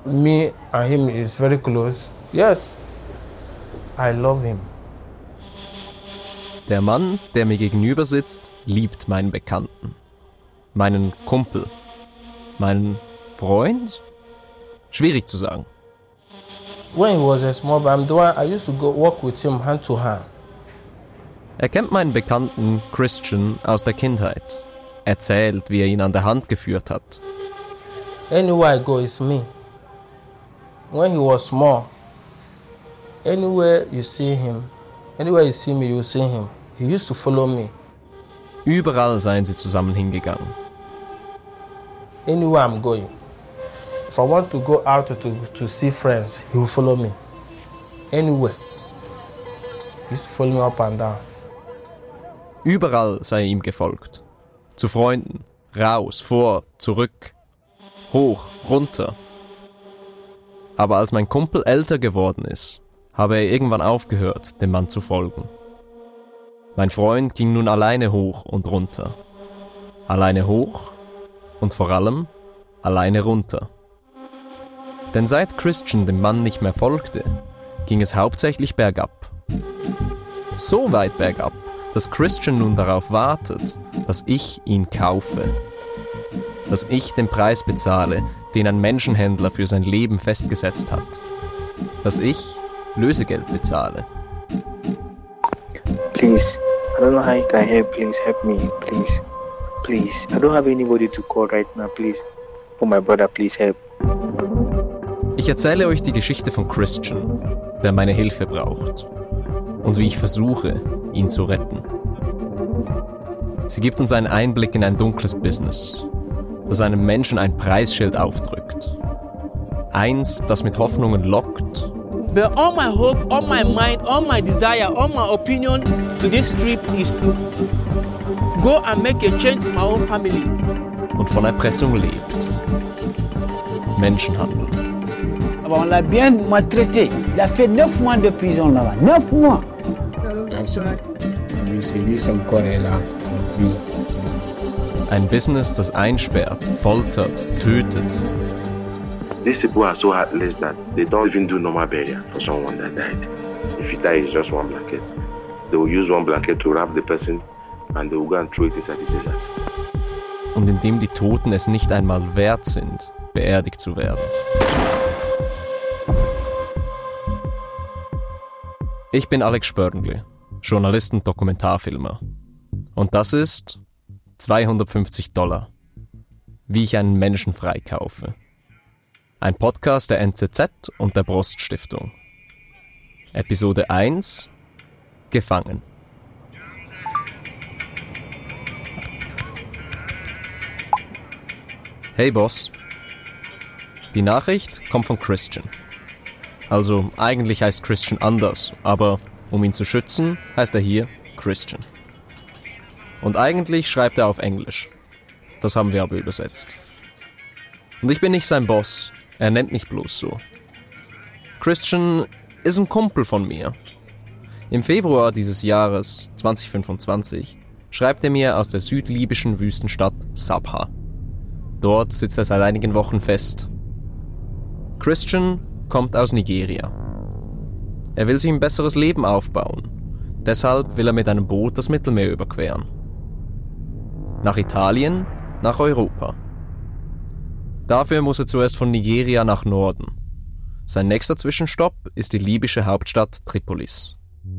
Me and him is very close. Yes, I love him. Der Mann, der mir gegenüber sitzt, liebt meinen Bekannten. Meinen Kumpel. Meinen Freund? Schwierig zu sagen. When he was a small boy, I used to go walk with him hand to hand. Er kennt meinen Bekannten Christian aus der Kindheit. Erzählt, wie er ihn an der Hand geführt hat. Anywhere I go, it's me. When he was small, anywhere you see him, anywhere you see me, you see him. He used to follow me. Überall seien sie zusammen hingegangen. Anywhere I'm going. If I want to go out to see friends, he will follow me. Anywhere. He used to follow me up and down. Überall sei er ihm gefolgt. Zu Freunden, raus, vor, zurück, hoch, runter. Aber als mein Kumpel älter geworden ist, habe er irgendwann aufgehört, dem Mann zu folgen. Mein Freund ging nun alleine hoch und runter. Alleine hoch und vor allem alleine runter. Denn seit Christian dem Mann nicht mehr folgte, ging es hauptsächlich bergab. So weit bergab, dass Christian nun darauf wartet, dass ich ihn kaufe. Dass ich den Preis bezahle, den ein Menschenhändler für sein Leben festgesetzt hat. Dass ich Lösegeld bezahle. Please, I don't know how you can help. Please help me, please. Please, I don't have anybody to call right now, please. Oh my brother, please help. Ich erzähle euch die Geschichte von Christian, der meine Hilfe braucht. Und wie ich versuche, ihn zu retten. Sie gibt uns einen Einblick in ein dunkles Business, das einem Menschen ein Preisschild aufdrückt. Eins, das mit Hoffnungen lockt. But all my hope, all my mind, all my desire, all my opinion to this trip is to go and make a change to my own family. Und von Erpressung lebt. Menschenhandel. On l'a bien maltraité. Il a fait 9 mois de prison là-bas. 9 mois. Ein Business, das einsperrt, foltert, tötet. These people are so heartless that they don't even do normal burial for someone that died. If he dies, it's just one blanket. They will use one blanket to wrap the person and they will go and throw it inside the desert. Und indem die Toten es nicht einmal wert sind, beerdigt zu werden. Ich bin Alex Spörngli, Journalist und Dokumentarfilmer. Und das ist $250, wie ich einen Menschen freikaufe. Ein Podcast der NZZ und der Brost Stiftung. Episode 1: Gefangen. Hey Boss. Die Nachricht kommt von Christian. Also eigentlich heißt Christian anders, aber um ihn zu schützen, heißt er hier Christian. Und eigentlich schreibt er auf Englisch. Das haben wir aber übersetzt. Und ich bin nicht sein Boss, er nennt mich bloß so. Christian ist ein Kumpel von mir. Im Februar dieses Jahres, 2025, schreibt er mir aus der südlibyschen Wüstenstadt Sabha. Dort sitzt er seit einigen Wochen fest. Christian kommt aus Nigeria. Er will sich ein besseres Leben aufbauen. Deshalb will er mit einem Boot das Mittelmeer überqueren. Nach Italien, nach Europa. Dafür muss er zuerst von Nigeria nach Norden. Sein nächster Zwischenstopp ist die libysche Hauptstadt Tripolis.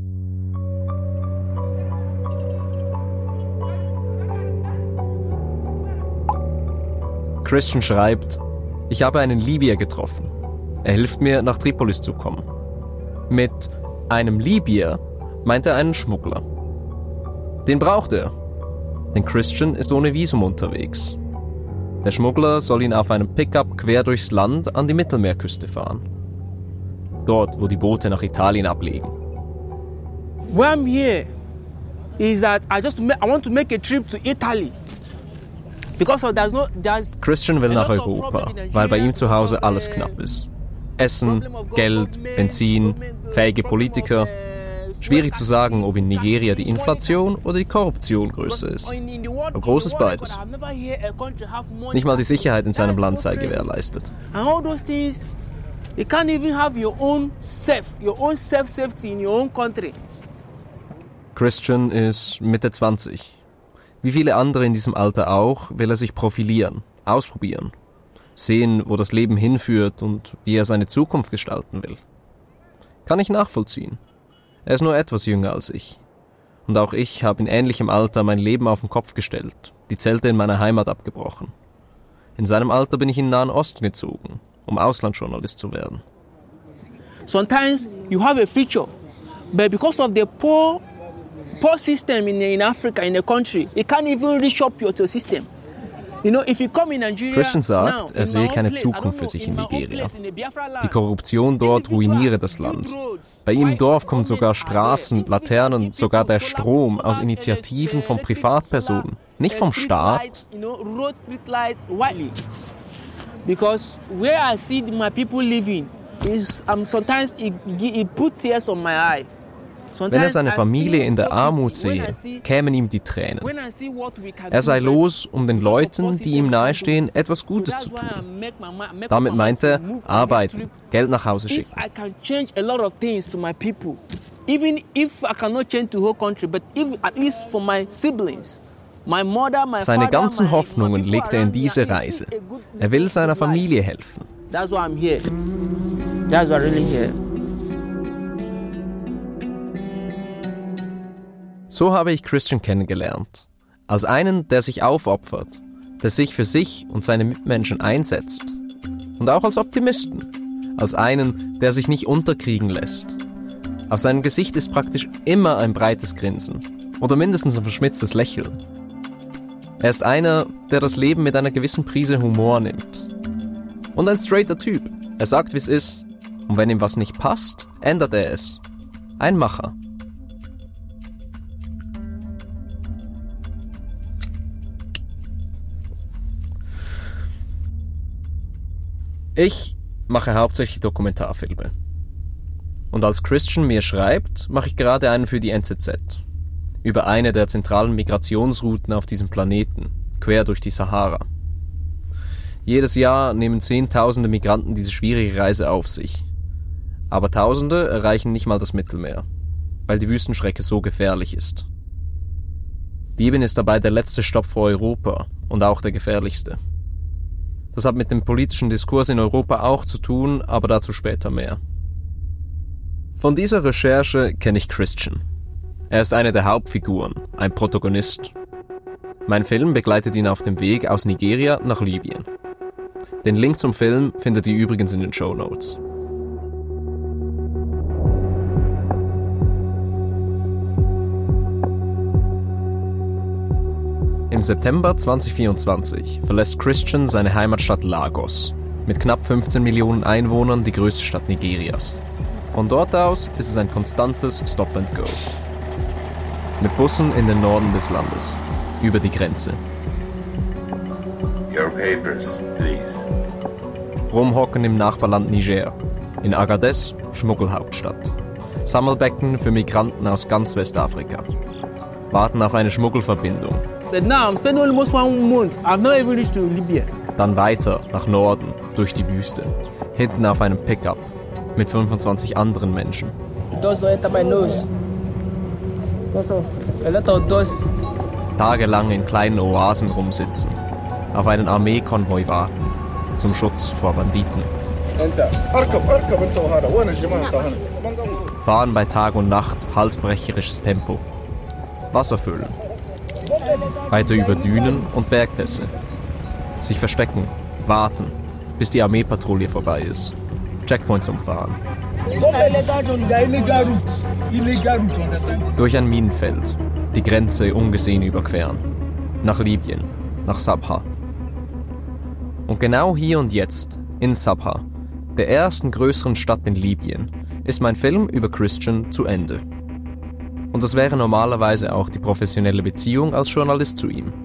Christian schreibt: Ich habe einen Libyer getroffen. Er hilft mir, nach Tripolis zu kommen. Mit einem Libyer meint er einen Schmuggler. Den braucht er, denn Christian ist ohne Visum unterwegs. Der Schmuggler soll ihn auf einem Pickup quer durchs Land an die Mittelmeerküste fahren. Dort, wo die Boote nach Italien ablegen. Why I'm here is that I want to make a trip to Italy. Christian will nach Europa, weil bei ihm zu Hause alles knapp ist. Essen, Geld, Benzin, fähige Politiker. Schwierig zu sagen, ob in Nigeria die Inflation oder die Korruption größer ist. Aber groß ist beides. Nicht mal die Sicherheit in seinem Land sei gewährleistet. You can't even have your own self-safety in your own country. Christian ist Mitte 20. Wie viele andere in diesem Alter auch, will er sich profilieren, ausprobieren, sehen, wo das Leben hinführt und wie er seine Zukunft gestalten will. Kann ich nachvollziehen. Er ist nur etwas jünger als ich. Und auch ich habe in ähnlichem Alter mein Leben auf den Kopf gestellt, die Zelte in meiner Heimat abgebrochen. In seinem Alter bin ich in den Nahen Osten gezogen, um Auslandsjournalist zu werden. Sometimes you have a future, but because of the poor system in Africa, in the country, it can't even reach up your system. You know, if you come in Nigeria, Christian sagt, er sehe keine Zukunft für sich in Nigeria. Die Korruption dort ruiniere das Land. Bei ihm im Dorf kommen sogar Straßen, Laternen, sogar der Strom aus Initiativen von Privatpersonen, nicht vom Staat. Because where I see my people living is sometimes it puts tears on my eye. Wenn er seine Familie in der Armut sehe, kämen ihm die Tränen. Er sei los, um den Leuten, die ihm nahestehen, etwas Gutes zu tun. Damit meint er, arbeiten, Geld nach Hause schicken. Seine ganzen Hoffnungen legt er in diese Reise. Er will seiner Familie helfen. That's why I'm here. That's why I'm really here. So habe ich Christian kennengelernt. Als einen, der sich aufopfert, der sich für sich und seine Mitmenschen einsetzt. Und auch als Optimisten. Als einen, der sich nicht unterkriegen lässt. Auf seinem Gesicht ist praktisch immer ein breites Grinsen. Oder mindestens ein verschmitztes Lächeln. Er ist einer, der das Leben mit einer gewissen Prise Humor nimmt. Und ein straighter Typ. Er sagt, wie es ist. Und wenn ihm was nicht passt, ändert er es. Ein Macher. Ich mache hauptsächlich Dokumentarfilme. Und als Christian mir schreibt, mache ich gerade einen für die NZZ. Über eine der zentralen Migrationsrouten auf diesem Planeten, quer durch die Sahara. Jedes Jahr nehmen Zehntausende Migranten diese schwierige Reise auf sich. Aber Tausende erreichen nicht mal das Mittelmeer, weil die Wüstenstrecke so gefährlich ist. Libyen ist dabei der letzte Stopp vor Europa und auch der gefährlichste. Das hat mit dem politischen Diskurs in Europa auch zu tun, aber dazu später mehr. Von dieser Recherche kenne ich Christian. Er ist eine der Hauptfiguren, ein Protagonist. Mein Film begleitet ihn auf dem Weg aus Nigeria nach Libyen. Den Link zum Film findet ihr übrigens in den Shownotes. Im September 2024 verlässt Christian seine Heimatstadt Lagos. Mit knapp 15 Millionen Einwohnern die größte Stadt Nigerias. Von dort aus ist es ein konstantes Stop and Go. Mit Bussen in den Norden des Landes, über die Grenze. Your papers, please. Rumhocken im Nachbarland Niger. In Agadez, Schmuggelhauptstadt. Sammelbecken für Migranten aus ganz Westafrika. Warten auf eine Schmuggelverbindung. But now I'm spending almost 1 month. I've not even reached to Libya. Dann weiter nach Norden, durch die Wüste. Hinten auf einem Pickup mit 25 anderen Menschen. It doesn't enter my nose. A lot of dust. Tagelang in kleinen Oasen rumsitzen. Auf einen Armeekonvoi warten. Zum Schutz vor Banditen. Fahren bei Tag und Nacht halsbrecherisches Tempo. Wasser füllen. Weiter über Dünen und Bergpässe. Sich verstecken, warten, bis die Armeepatrouille vorbei ist. Checkpoints umfahren. Durch ein Minenfeld, die Grenze ungesehen überqueren. Nach Libyen, nach Sabha. Und genau hier und jetzt, in Sabha, der ersten größeren Stadt in Libyen, ist mein Film über Christian zu Ende. Und das wäre normalerweise auch die professionelle Beziehung als Journalist zu ihm.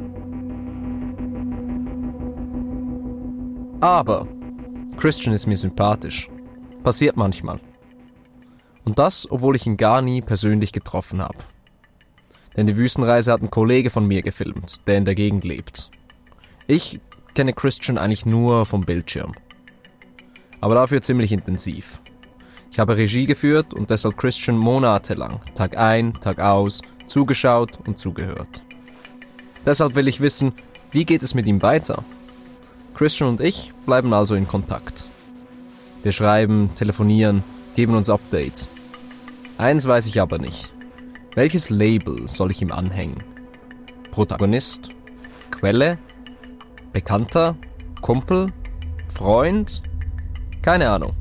Aber Christian ist mir sympathisch. Passiert manchmal. Und das, obwohl ich ihn gar nie persönlich getroffen habe. Denn die Wüstenreise hat ein Kollege von mir gefilmt, der in der Gegend lebt. Ich kenne Christian eigentlich nur vom Bildschirm. aber dafür ziemlich intensiv. Ich habe Regie geführt und deshalb Christian monatelang, Tag ein, Tag aus, zugeschaut und zugehört. Deshalb will ich wissen, wie geht es mit ihm weiter? Christian und ich bleiben also in Kontakt. Wir schreiben, telefonieren, geben uns Updates. Eins weiß ich aber nicht. Welches Label soll ich ihm anhängen? Protagonist? Quelle? Bekannter? Kumpel? Freund? Keine Ahnung.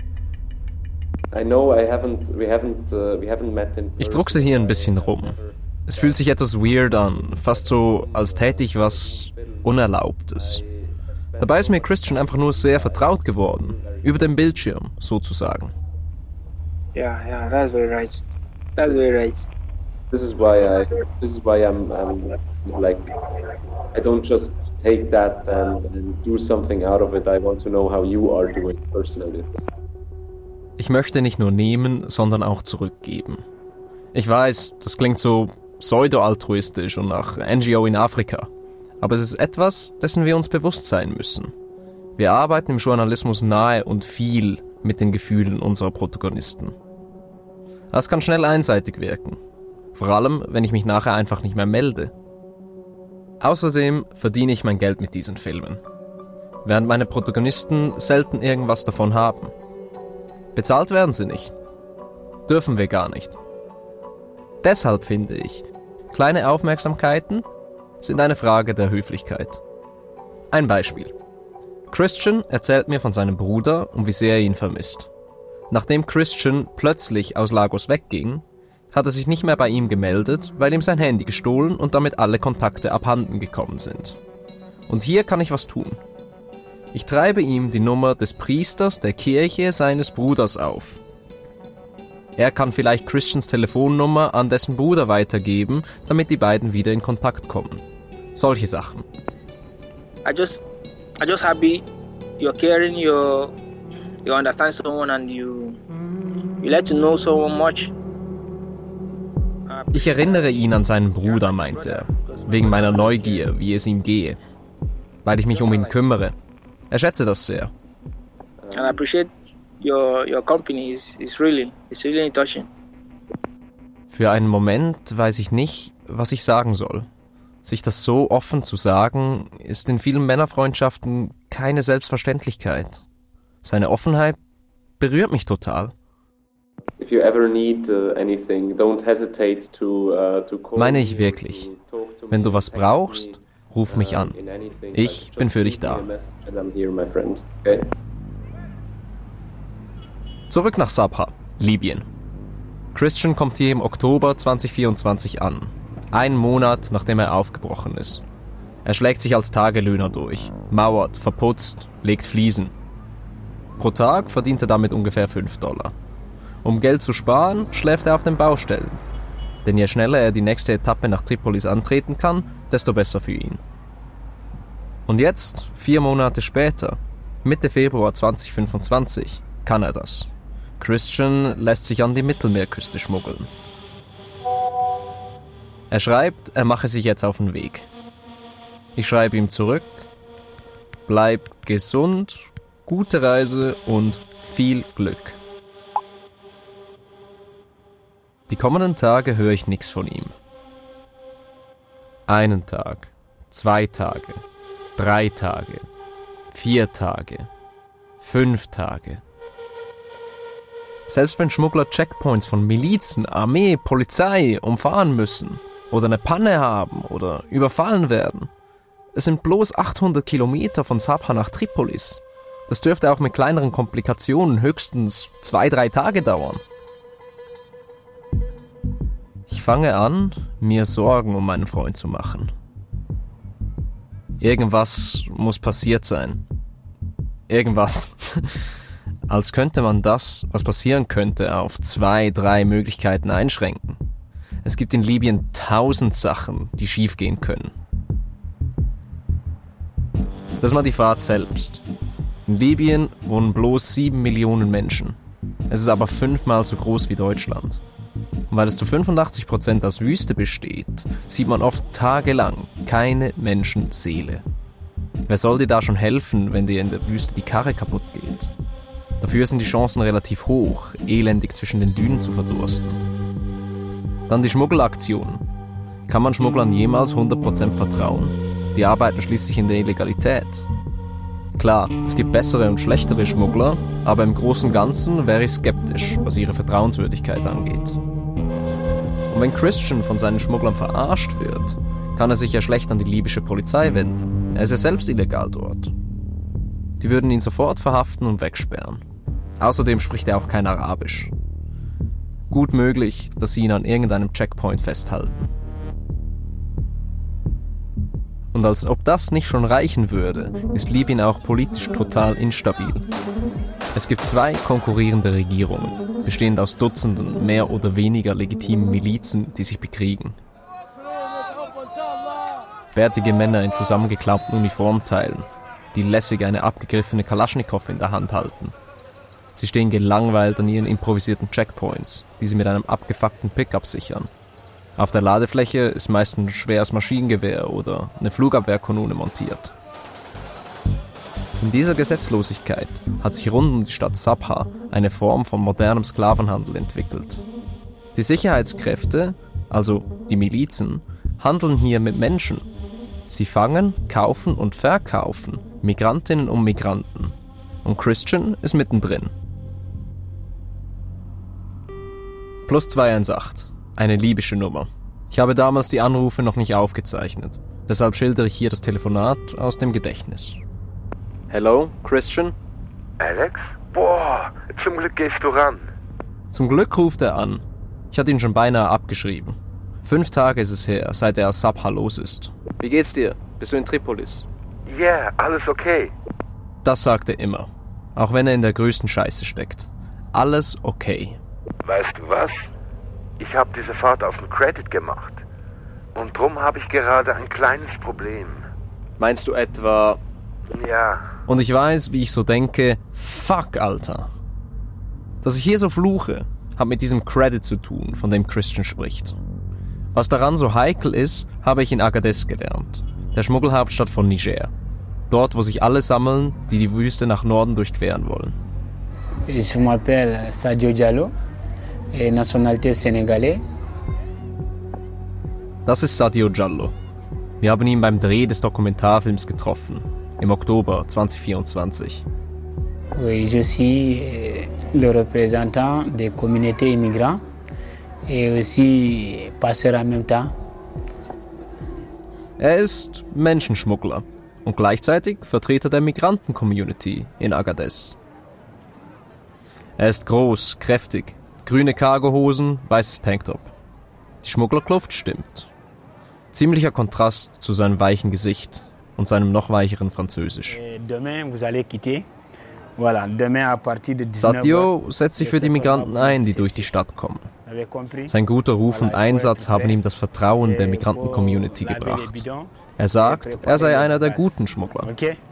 Ich druckse hier ein bisschen rum. Es fühlt sich etwas weird an, fast so, als täte ich was Unerlaubtes. Dabei ist mir Christian einfach nur sehr vertraut geworden, über den Bildschirm sozusagen. Yeah, that's very right. That's very right. This is why I'm like, I don't just take that and do something out of it. I want to know how you are doing personally. Ich möchte nicht nur nehmen, sondern auch zurückgeben. Ich weiß, das klingt so pseudo-altruistisch und nach NGO in Afrika. Aber es ist etwas, dessen wir uns bewusst sein müssen. Wir arbeiten im Journalismus nahe und viel mit den Gefühlen unserer Protagonisten. Das kann schnell einseitig wirken. Vor allem, wenn ich mich nachher einfach nicht mehr melde. Außerdem verdiene ich mein Geld mit diesen Filmen. Während meine Protagonisten selten irgendwas davon haben. Bezahlt werden sie nicht. Dürfen wir gar nicht. Deshalb finde ich, kleine Aufmerksamkeiten sind eine Frage der Höflichkeit. Ein Beispiel. Christian erzählt mir von seinem Bruder und wie sehr er ihn vermisst. Nachdem Christian plötzlich aus Lagos wegging, hat er sich nicht mehr bei ihm gemeldet, weil ihm sein Handy gestohlen und damit alle Kontakte abhanden gekommen sind. Und hier kann ich was tun. Ich treibe ihm die Nummer des Priesters der Kirche seines Bruders auf. Er kann vielleicht Christians Telefonnummer an dessen Bruder weitergeben, damit die beiden wieder in Kontakt kommen. Solche Sachen. I just happy you're caring, you understand someone and you let to know someone much. Ich erinnere ihn an seinen Bruder, meint er, wegen meiner Neugier, wie es ihm gehe, weil ich mich um ihn kümmere. Er schätze das sehr. And I appreciate your company. It's really touching. Für einen Moment weiß ich nicht, was ich sagen soll. Sich das so offen zu sagen, ist in vielen Männerfreundschaften keine Selbstverständlichkeit. Seine Offenheit berührt mich total. Meine ich wirklich. Wenn du was brauchst, ruf mich an. Ich bin für dich da. Zurück nach Sabha, Libyen. Christian kommt hier im Oktober 2024 an. Einen Monat, nachdem er aufgebrochen ist. Er schlägt sich als Tagelöhner durch, mauert, verputzt, legt Fliesen. Pro Tag verdient er damit ungefähr $5. Um Geld zu sparen, schläft er auf den Baustellen. Denn je schneller er die nächste Etappe nach Tripolis antreten kann, desto besser für ihn. Und jetzt, 4 Monate später, Mitte Februar 2025, kann er das. Christian lässt sich an die Mittelmeerküste schmuggeln. Er schreibt, er mache sich jetzt auf den Weg. Ich schreibe ihm zurück, bleib gesund, gute Reise und viel Glück. Die kommenden Tage höre ich nichts von ihm. 1 Tag, 2 Tage, 3 Tage, 4 Tage, 5 Tage. Selbst wenn Schmuggler Checkpoints von Milizen, Armee, Polizei umfahren müssen oder eine Panne haben oder überfallen werden, es sind bloß 800 Kilometer von Sabha nach Tripolis. Das dürfte auch mit kleineren Komplikationen höchstens 2-3 Tage dauern. Ich fange an, mir Sorgen um meinen Freund zu machen. Irgendwas muss passiert sein. Irgendwas. Als könnte man das, was passieren könnte, auf 2-3 Möglichkeiten einschränken. Es gibt in Libyen 1000 Sachen, die schiefgehen können. Das ist mal die Fahrt selbst. In Libyen wohnen bloß 7 Millionen Menschen. Es ist aber 5-mal so groß wie Deutschland. Und weil es zu 85% aus Wüste besteht, sieht man oft tagelang keine Menschenseele. Wer soll dir da schon helfen, wenn dir in der Wüste die Karre kaputt geht? Dafür sind die Chancen relativ hoch, elendig zwischen den Dünen zu verdursten. Dann die Schmuggelaktionen. Kann man Schmugglern jemals 100% vertrauen? Die arbeiten schließlich in der Illegalität. Klar, es gibt bessere und schlechtere Schmuggler, aber im Großen und Ganzen wäre ich skeptisch, was ihre Vertrauenswürdigkeit angeht. Und wenn Christian von seinen Schmugglern verarscht wird, kann er sich ja schlecht an die libysche Polizei wenden. Er ist ja selbst illegal dort. Die würden ihn sofort verhaften und wegsperren. Außerdem spricht er auch kein Arabisch. Gut möglich, dass sie ihn an irgendeinem Checkpoint festhalten. Und als ob das nicht schon reichen würde, ist Libyen auch politisch total instabil. Es gibt 2 konkurrierende Regierungen, bestehend aus Dutzenden mehr oder weniger legitimen Milizen, die sich bekriegen. Bärtige Männer in zusammengeklappten Uniformteilen, die lässig eine abgegriffene Kalaschnikow in der Hand halten. Sie stehen gelangweilt an ihren improvisierten Checkpoints, die sie mit einem abgefuckten Pickup sichern. Auf der Ladefläche ist meist ein schweres Maschinengewehr oder eine Flugabwehrkanone montiert. In dieser Gesetzlosigkeit hat sich rund um die Stadt Sabha eine Form von modernem Sklavenhandel entwickelt. Die Sicherheitskräfte, also die Milizen, handeln hier mit Menschen. Sie fangen, kaufen und verkaufen Migrantinnen und Migranten. Und Christian ist mittendrin. Plus 218. Eine libysche Nummer. Ich habe damals die Anrufe noch nicht aufgezeichnet. Deshalb schildere ich hier das Telefonat aus dem Gedächtnis. Hello, Christian? Alex? Boah, zum Glück gehst du ran. Zum Glück ruft er an. Ich hatte ihn schon beinahe abgeschrieben. 5 Tage ist es her, seit er aus Sabha los ist. Wie geht's dir? Bist du in Tripolis? Yeah, alles okay. Das sagt er immer. Auch wenn er in der größten Scheiße steckt. Alles okay. Weißt du was? Ich habe diese Fahrt auf dem Credit gemacht. Und drum habe ich gerade ein kleines Problem. Meinst du etwa... Ja. Und ich weiß, wie ich so denke, fuck, Alter. Dass ich hier so fluche, hat mit diesem Credit zu tun, von dem Christian spricht. Was daran so heikel ist, habe ich in Agadez gelernt, der Schmuggelhauptstadt von Niger. Dort, wo sich alle sammeln, die die Wüste nach Norden durchqueren wollen. Je m'appelle Sadio Diallo, nationalité sénégalaise. Das ist Sadio Diallo. Wir haben ihn beim Dreh des Dokumentarfilms getroffen, im Oktober 2024. Oui, je suis le représentant des communautés immigrants et aussi passeur en même temps. Er ist Menschenschmuggler und gleichzeitig Vertreter der Migranten-Community in Agadez. Er ist groß, kräftig, grüne Cargohosen, weißes Tanktop. Die Schmugglerkluft stimmt. Ziemlicher Kontrast zu seinem weichen Gesicht und seinem noch weicheren Französisch. Sadio setzt sich für die Migranten ein, die durch die Stadt kommen. Sein guter Ruf und Einsatz haben ihm das Vertrauen der Migranten-Community gebracht. Er sagt, er sei einer der guten Schmuggler.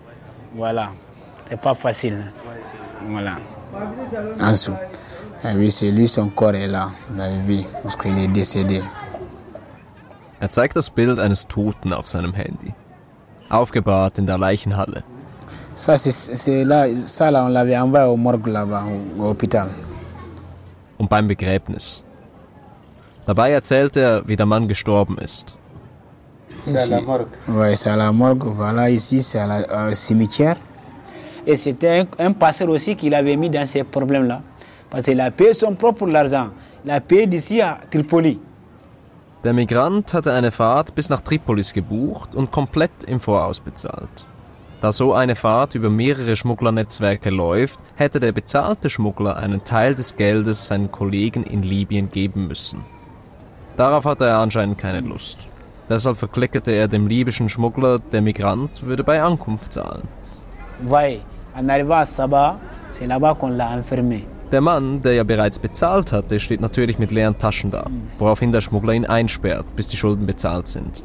Er zeigt das Bild eines Toten auf seinem Handy. Aufgebahrt in der Leichenhalle. Und beim Begräbnis. Dabei erzählt er, wie der Mann gestorben ist. C'est à la morgue, voilà, ici c'est à cimetière. Et c'était un passeur aussi qui l'avait mis dans ces problèmes-là. Parce qu'il a payé son propre l'argent. Il a payé d'ici à Tripoli. Der Migrant hatte eine Fahrt bis nach Tripolis gebucht und komplett im Voraus bezahlt. Da so eine Fahrt über mehrere Schmugglernetzwerke läuft, hätte der bezahlte Schmuggler einen Teil des Geldes seinen Kollegen in Libyen geben müssen. Darauf hatte er anscheinend keine Lust. Deshalb verklickerte er dem libyschen Schmuggler, der Migrant würde bei Ankunft zahlen. Der Mann, der ja bereits bezahlt hatte, steht natürlich mit leeren Taschen da, woraufhin der Schmuggler ihn einsperrt, bis die Schulden bezahlt sind.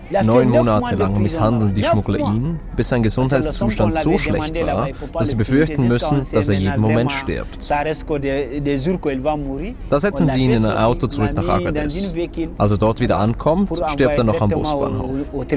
9 Monate lang misshandeln die Schmuggler ihn, bis sein Gesundheitszustand so schlecht war, dass sie befürchten müssen, dass er jeden Moment stirbt. Da setzen sie ihn in ein Auto zurück nach Agadez. Als er dort wieder ankommt, stirbt er noch am Busbahnhof.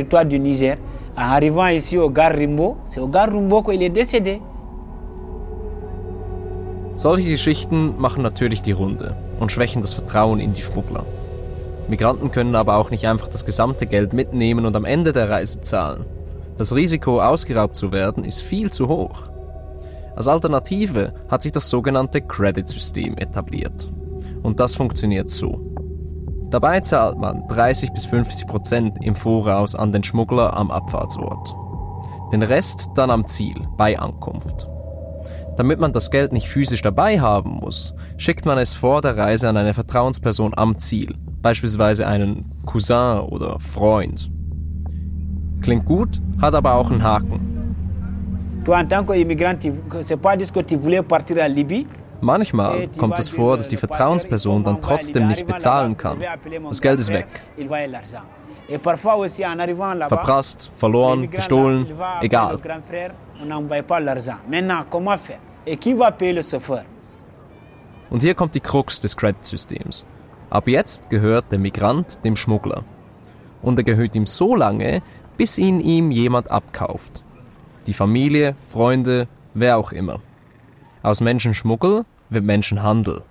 Solche Geschichten machen natürlich die Runde und schwächen das Vertrauen in die Schmuggler. Migranten können aber auch nicht einfach das gesamte Geld mitnehmen und am Ende der Reise zahlen. Das Risiko, ausgeraubt zu werden, ist viel zu hoch. Als Alternative hat sich das sogenannte Credit-System etabliert. Und das funktioniert so. Dabei zahlt man 30-50% im Voraus an den Schmuggler am Abfahrtsort. Den Rest dann am Ziel, bei Ankunft. Damit man das Geld nicht physisch dabei haben muss, schickt man es vor der Reise an eine Vertrauensperson am Ziel, beispielsweise einen Cousin oder Freund. Klingt gut, hat aber auch einen Haken. Manchmal kommt es vor, dass die Vertrauensperson dann trotzdem nicht bezahlen kann. Das Geld ist weg. Verprasst, verloren, gestohlen, egal. Und hier kommt die Krux des Credit-Systems. Ab jetzt gehört der Migrant dem Schmuggler. Und er gehört ihm so lange, bis ihn ihm jemand abkauft. Die Familie, Freunde, wer auch immer. Aus Menschenschmuggel wird Menschenhandel.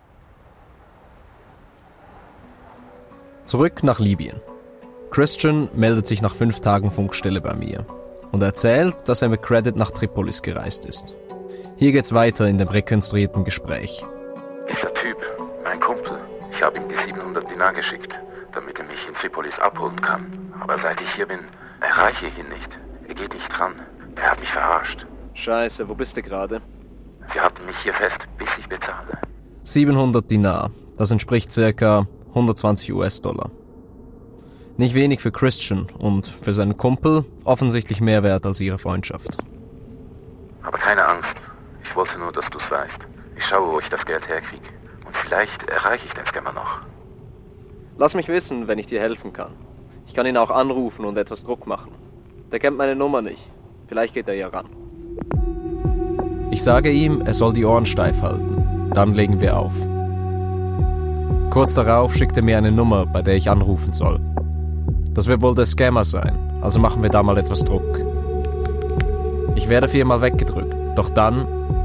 Zurück nach Libyen. Christian meldet sich nach 5 Tagen Funkstelle bei mir und erzählt, dass er mit Credit nach Tripolis gereist ist. Hier geht's weiter in dem rekonstruierten Gespräch. Dieser Typ, mein Kumpel, ich habe ihm die 700 Dinar geschickt, damit er mich in Tripolis abholen kann. Aber seit ich hier bin, erreiche ich ihn nicht. Er geht nicht dran. Er hat mich verarscht. Scheiße, wo bist du gerade? Sie halten mich hier fest, bis ich bezahle. 700 Dinar, das entspricht ca. 120 US-Dollar. Nicht wenig für Christian und für seinen Kumpel offensichtlich mehr wert als ihre Freundschaft. Aber keine Angst. Ich wollte nur, dass du es weißt. Ich schaue, wo ich das Geld herkriege. Und vielleicht erreiche ich den Scammer noch. Lass mich wissen, wenn ich dir helfen kann. Ich kann ihn auch anrufen und etwas Druck machen. Der kennt meine Nummer nicht. Vielleicht geht er ja ran. Ich sage ihm, er soll die Ohren steif halten. Dann legen wir auf. Kurz darauf schickt er mir eine Nummer, bei der ich anrufen soll. Das wird wohl der Scammer sein, also machen wir da mal etwas Druck. Ich werde 4-mal weggedrückt, doch dann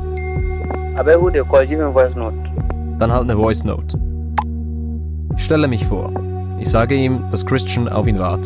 halt eine Voice Note. Ich stelle mich vor. Ich sage ihm, dass Christian auf ihn warte.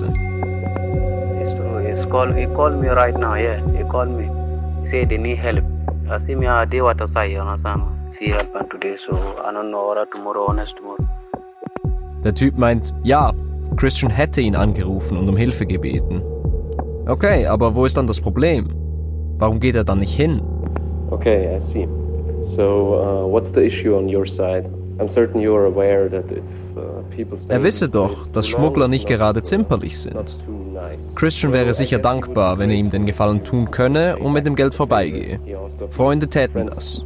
He called me right now, yeah. He called me. He said they need help. I see me a day what I say, you understand? See help and today, so I don't know or tomorrow or next tomorrow. Der Typ meint, ja, Christian hätte ihn angerufen und um Hilfe gebeten. Okay, aber wo ist dann das Problem? Warum geht er dann nicht hin? Okay, I see. So, what's the issue on your side? I'm certain you are aware that if people... Er wisse doch, dass Schmuggler nicht gerade zimperlich sind. Christian wäre sicher dankbar, wenn er ihm den Gefallen tun könne und mit dem Geld vorbeigehe. Freunde täten das.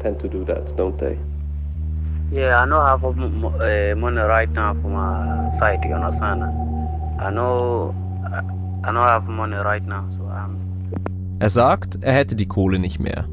Yeah, I know I have money right now for my side, you understand? I know I have money right now, so Er sagt, er hätte die Kohle nicht mehr.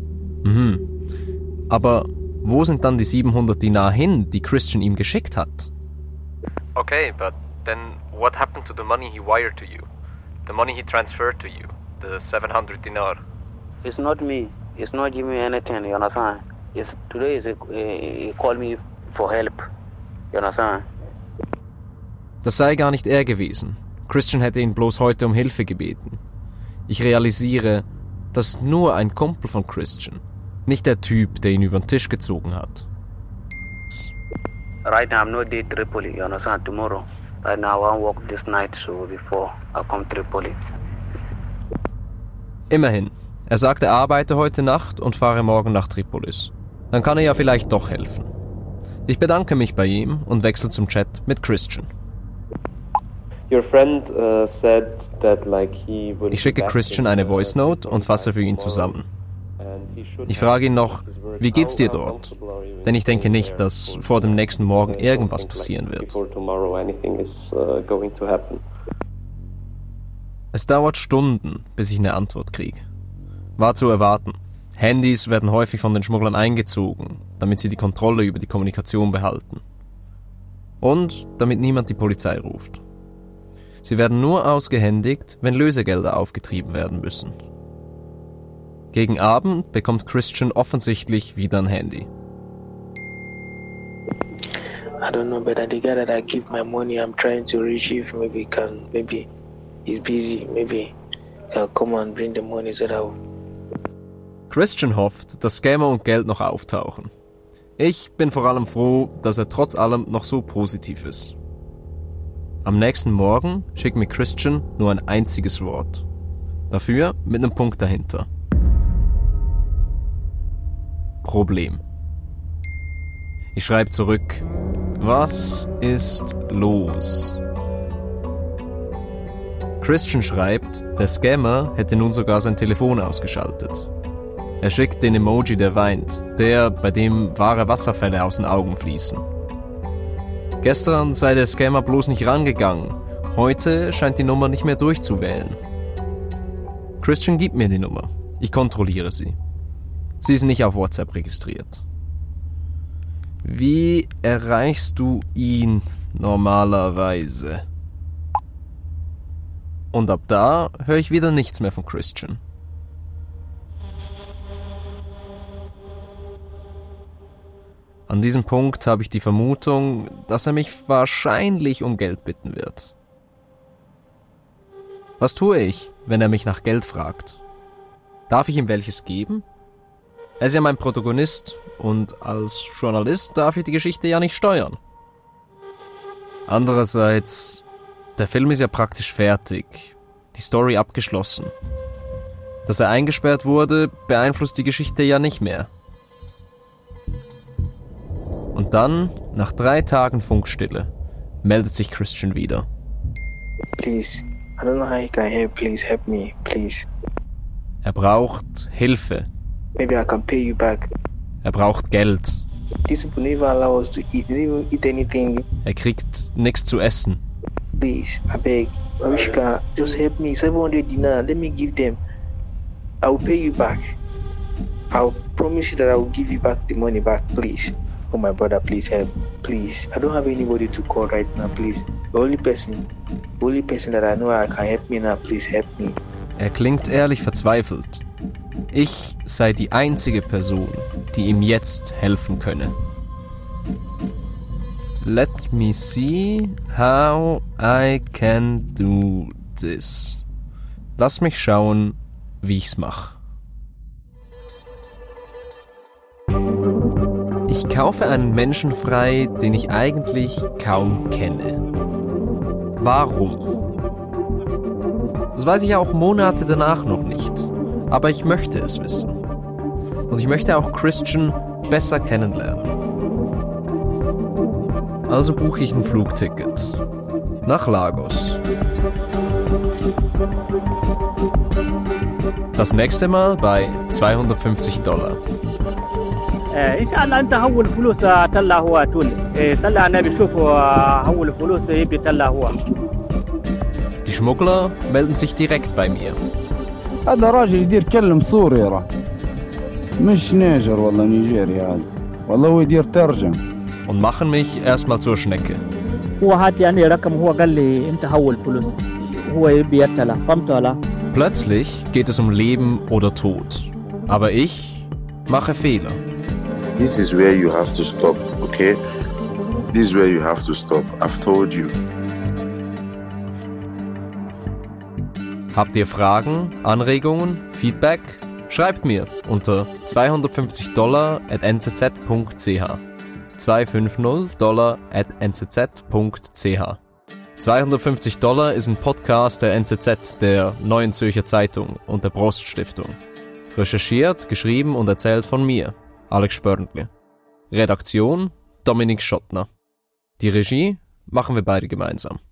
Aber wo sind dann die 700 Dinar hin, die Christian ihm geschickt hat? Okay, but then what happened to the money he wired to you? The money he transferred to you, the 700 dinar. It's not me. It's not giving me anything, you understand? Today he called me for help, you understand? Das sei gar nicht er gewesen. Christian hätte ihn bloß heute um Hilfe gebeten. Ich realisiere, das ist nur ein Kumpel von Christian, nicht der Typ, der ihn über den Tisch gezogen hat. Right now I'm not in Tripoli, you understand? Tomorrow. Right now I walk this night, so before I come to Tripoli. Immerhin. Er sagt, er arbeite heute Nacht und fahre morgen nach Tripolis. Dann kann er ja vielleicht doch helfen. Ich bedanke mich bei ihm und wechsle zum Chat mit Christian. Ich schicke Christian eine Voice Note und fasse für ihn zusammen. Ich frage ihn noch, wie geht's dir dort? Denn ich denke nicht, dass vor dem nächsten Morgen irgendwas passieren wird. Es dauert Stunden, bis ich eine Antwort kriege. War zu erwarten. Handys werden häufig von den Schmugglern eingezogen, damit sie die Kontrolle über die Kommunikation behalten. Und damit niemand die Polizei ruft. Sie werden nur ausgehändigt, wenn Lösegelder aufgetrieben werden müssen. Gegen Abend bekommt Christian offensichtlich wieder ein Handy. I don't know, but the guy that I give my money, I'm trying to reach if maybe he's busy, maybe can come and bring the money so that Christian hofft, dass Scammer und Geld noch auftauchen. Ich bin vor allem froh, dass er trotz allem noch so positiv ist. Am nächsten Morgen schickt mir Christian nur ein einziges Wort. Dafür mit einem Punkt dahinter. Problem. Ich schreibe zurück: Was ist los? Christian schreibt, der Scammer hätte nun sogar sein Telefon ausgeschaltet. Er schickt den Emoji, der weint, der, bei dem wahre Wasserfälle aus den Augen fließen. Gestern sei der Scammer bloß nicht rangegangen, heute scheint die Nummer nicht mehr durchzuwählen. Christian gibt mir die Nummer, ich kontrolliere sie. Sie ist nicht auf WhatsApp registriert. Wie erreichst du ihn normalerweise? Und ab da höre ich wieder nichts mehr von Christian. An diesem Punkt habe ich die Vermutung, dass er mich wahrscheinlich um Geld bitten wird. Was tue ich, wenn er mich nach Geld fragt? Darf ich ihm welches geben? Er ist ja mein Protagonist und als Journalist darf ich die Geschichte ja nicht steuern. Andererseits, der Film ist ja praktisch fertig, die Story abgeschlossen. Dass er eingesperrt wurde, beeinflusst die Geschichte ja nicht mehr. Und dann, nach 3 Tagen Funkstille, meldet sich Christian wieder. Please, I don't know how you can help, please help me, please. Er braucht Hilfe. Maybe I can pay you back. Er braucht Geld. These people never allow us to eat, they never eat anything. Er kriegt nichts zu essen. Please, I beg, I wish you can just help me, 700 dinar, let me give them. I will pay you back. I'll promise you that I will give you back the money back, please. Oh my brother, please help, please. I don't have anybody to call right now, please. The only person that I know I can help me now, please help me. Er klingt ehrlich verzweifelt. Ich sei die einzige Person, die ihm jetzt helfen könne. Let me see how I can do this. Lass mich schauen, wie ich's mache. Ich kaufe einen Menschen frei, den ich eigentlich kaum kenne. Warum? Das weiß ich auch Monate danach noch nicht, aber ich möchte es wissen. Und ich möchte auch Christian besser kennenlernen. Also buche ich ein Flugticket nach Lagos. Das nächste Mal bei $250. إن شاء الله أنت هول فلوس تلا هو تول تلا أنا بشوف هول فلوس يبي تلا هو. Die Schmuggler melden sich direkt bei mir. هذا راجل يدير كلم سوري راه مش نيجر والله نيجيري هذا والله هو يدير ترجم und machen mich erstmal zur Schnecke. هو هات يعني رقم هو قال لي أنت هول فلوس هو يبي يتلا فهمت ولا؟ Plötzlich geht es um Leben oder Tod. Aber ich mache Fehler. This is where you have to stop, okay? This is where you have to stop. I've told you. Habt ihr Fragen, Anregungen, Feedback? Schreibt mir unter $250@nzz.ch. $250@nzz.ch. $250 ist ein Podcast der NZZ, der Neuen Zürcher Zeitung und der Brost Stiftung. Recherchiert, geschrieben und erzählt von mir, Alex Spörndli. Redaktion Dominik Schottner. Die Regie machen wir beide gemeinsam.